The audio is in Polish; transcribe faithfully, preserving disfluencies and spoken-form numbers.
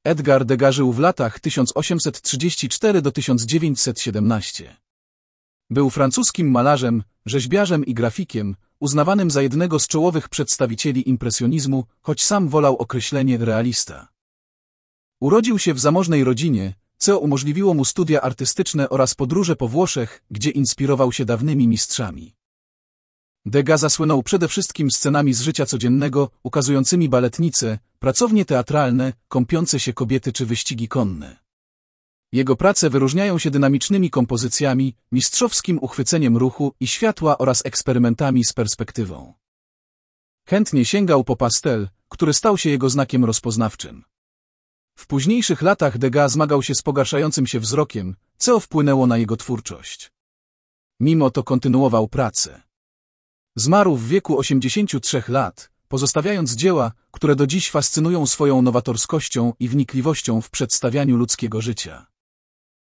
Edgar Degas żył w latach tysiąc osiemset trzydziestym czwartym do tysiąc dziewięćset siedemnastego. Był francuskim malarzem, rzeźbiarzem i grafikiem, uznawanym za jednego z czołowych przedstawicieli impresjonizmu, choć sam wolał określenie realista. Urodził się w zamożnej rodzinie, co umożliwiło mu studia artystyczne oraz podróże po Włoszech, gdzie inspirował się dawnymi mistrzami. Degas zasłynął przede wszystkim scenami z życia codziennego, ukazującymi baletnice, pracownie teatralne, kąpiące się kobiety czy wyścigi konne. Jego prace wyróżniają się dynamicznymi kompozycjami, mistrzowskim uchwyceniem ruchu i światła oraz eksperymentami z perspektywą. Chętnie sięgał po pastel, który stał się jego znakiem rozpoznawczym. W późniejszych latach Degas zmagał się z pogarszającym się wzrokiem, co wpłynęło na jego twórczość. Mimo to kontynuował pracę. Zmarł w wieku osiemdziesięciu trzech lat, pozostawiając dzieła, które do dziś fascynują swoją nowatorskością i wnikliwością w przedstawianiu ludzkiego życia.